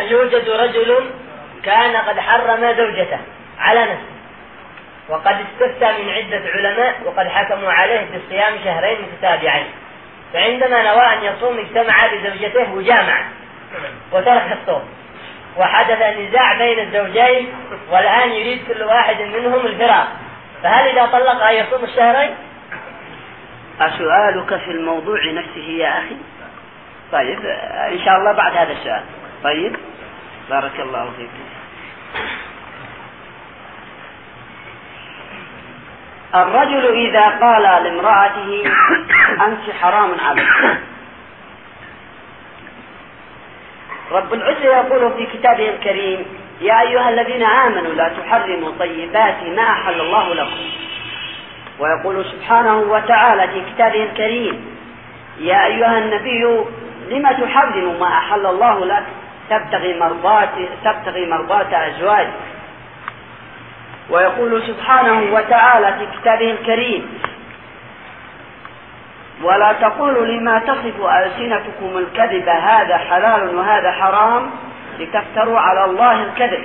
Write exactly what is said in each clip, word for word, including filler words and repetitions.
يوجد رجل كان قد حرم زوجته على نفسه، وقد استفتى من عدة علماء وقد حكموا عليه بالصيام شهرين متتابعين، فعندما نوى أن يصوم اجتمع بزوجته وجامع وترك الصوم، وحدث نزاع بين الزوجين والآن يريد كل واحد منهم الفراق، فهل إذا طلق يصوم الشهرين؟ سؤالك في الموضوع نفسه يا أخي. طيب إن شاء الله بعد هذا السؤال. طيب بارك الله فيك. الرجل إذا قال لامرأته أنت حرام عليك، رب العزة يقول في كتابه الكريم يا أيها الذين آمنوا لا تحرموا طيبات ما أحل الله لكم، ويقول سبحانه وتعالى في كتابه الكريم يا أيها النبي لما تحرم ما أحل الله لك تبتغي مرضات تبتغي مرضات أزواجك، ويقول سبحانه وتعالى في كتابه الكريم ولا تقولوا لما تصف ألسنتكم الكذب هذا حلال وهذا حرام لتفتروا على الله الكذب.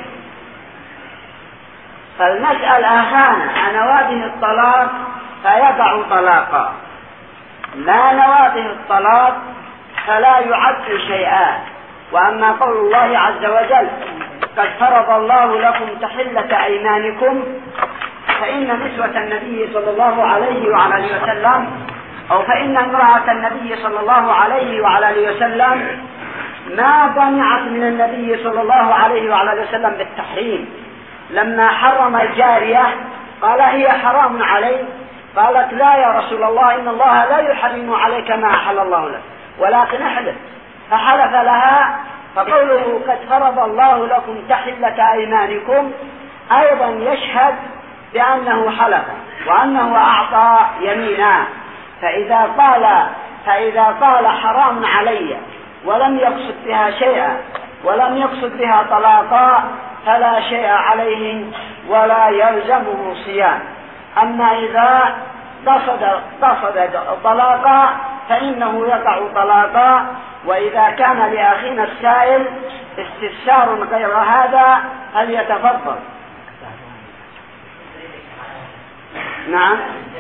فالمسألة هان نواده الطلاق فيقع طلاقا، لا نواده الطلاق فلا يعد شيئا. وأما قول الله عز وجل قد فرض الله لكم تحلة أيمانكم، فإن نسوة النبي صلى الله عليه وعلى آله وسلم أو فإن امرأة النبي صلى الله عليه وعلى آله وسلم ما ضمعت من النبي صلى الله عليه وعلى آله وسلم بالتحريم. لما حرم الجارية قال هي حرام علي، قالت لا يا رسول الله إن الله لا يحرم عليك ما أحل الله لك ولكن احلف، فحلف لها. فقوله قد فرض الله لكم تحلة أيمانكم أيضا يشهد بأنه حلف وأنه أعطى يمينا. فإذا قال فإذا قال حرام علي ولم يقصد بها شيئا ولم يقصد بها طلاقا فلا شيء عليه ولا يلزمه صيام. أما إذا قصد قصد طلاقا فإنه يقع طلاقا. وإذا كان لأخينا السائل استفسار غير هذا فليتفضل. نعم.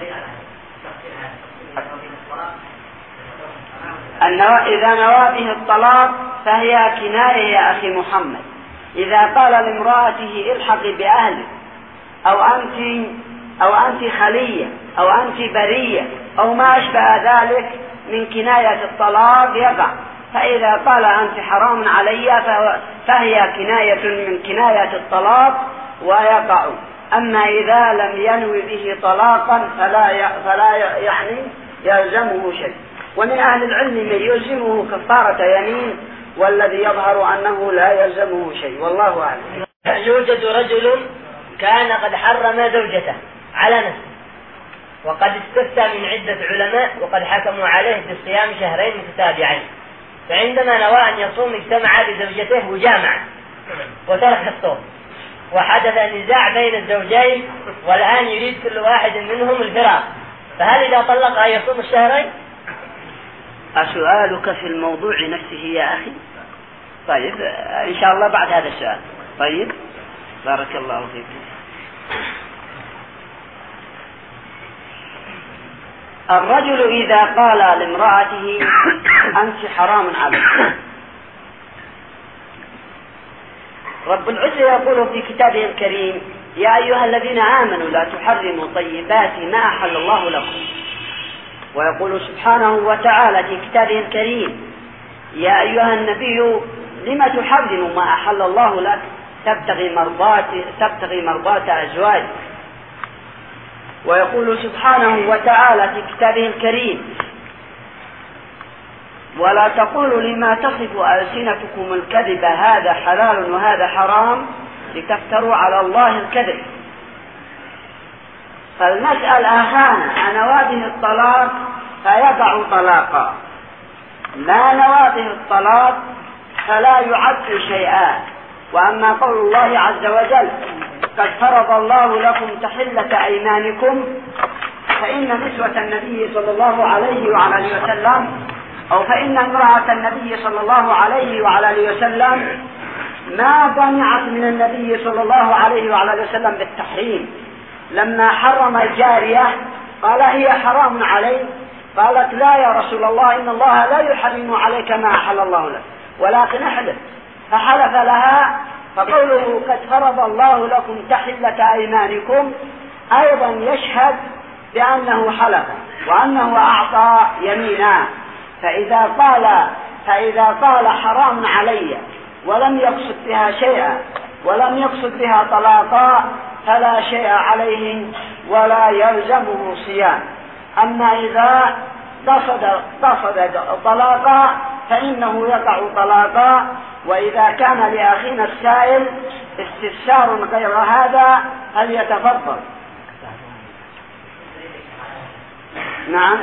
إذا نوى به الطلاق فهي كناية يا أخي محمد. إذا قال لامرأته الحقي بأهلك أو أنت أو أنت خلية أو أنت برية أو ما أشبه ذلك من كناية الطلاق يقع. فإذا قال أنت حرام علي فهي كناية من كناية الطلاق ويقع. أما إذا لم ينوي به طلاقا فلا فلا يعني يلزمه شيء. ومن أهل العلم من يلزمه كفارة يمين، والذي يظهر أنه لا يلزمه شيء، والله أعلم. يوجد رجل كان قد حرم زوجته على نفسه، وقد استفتى من عدة علماء وقد حكموا عليه بالصيام شهرين متتابعين، فعندما نوى أن يصوم اجتمع بزوجته وجامع وترك الصوم، وحدث نزاع بين الزوجين والآن يريد كل واحد منهم الفراق، فهل إذا طلق يصوم الشهرين؟ سؤالك في الموضوع نفسه يا أخي. طيب إن شاء الله بعد هذا السؤال. طيب بارك الله فيك. الرجل إذا قال لامرأته أنت حرام عليك، رب العزة يقول في كتابه الكريم يا أيها الذين آمنوا لا تحرموا طيبات ما أحل الله لكم، ويقول سبحانه وتعالى في كتابه الكريم يا أيها النبي لما تحرم ما أحل الله لك تبتغي مرضات تبتغي مرضات أزواجك، ويقول سبحانه وتعالى في كتابه الكريم ولا تقولوا لما تصف ألسنتكم الكذب هذا حلال وهذا حرام لتفتروا على الله الكذب. فالمسألة هان نواده الطلاق فيقع طلاقا، لا نواده الطلاق فلا يعد شيئا. وأما قول الله عز وجل قد فرض الله لكم تحلة أيمانكم، فإن نسوة النبي صلى الله عليه وعلى آله وسلم أو فإن امرأة النبي صلى الله عليه وعلى آله وسلم ما ضمعت من النبي صلى الله عليه وعلى وسلم بالتحريم. لما حرم الجارية قال هي حرام علي، قالت لا يا رسول الله إن الله لا يحرم عليك ما أحل الله لك ولكن احلف، فحلف لها. فقوله قد فرض الله لكم تحلة أيمانكم أيضا يشهد بأنه حلف وأنه أعطى يمينا. فإذا قال فإذا قال حرام علي ولم يقصد بها شيئا ولم يقصد بها طلاقا فلا شيء عليه ولا يلزمه صيام. أما إذا قصد قصد طلاقا فإنه يقع طلاقا. وإذا كان لأخينا السائل استفسار غير هذا فليتفضل. نعم.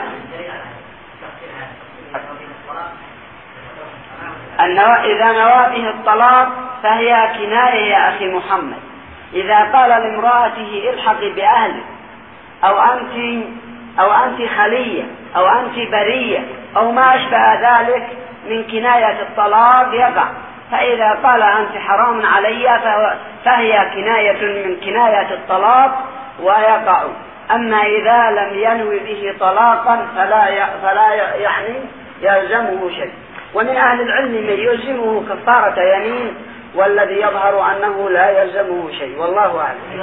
إذا نوى به الطلاق فهي كناية يا أخي محمد. إذا قال لامرأته الحقي بأهلك أو أنت أو أنت خلية أو أنت برية أو ما أشبه ذلك من كناية الطلاق يقع. فإذا قال أنت حرام علي فهي كناية من كناية الطلاق ويقع. أما إذا لم ينوي به طلاقا فلا فلا يعني يلزمه شيء. ومن أهل العلم من يلزمه كفارة يمين، والذي يظهر أنه لا يلزمه شيء، والله أعلم.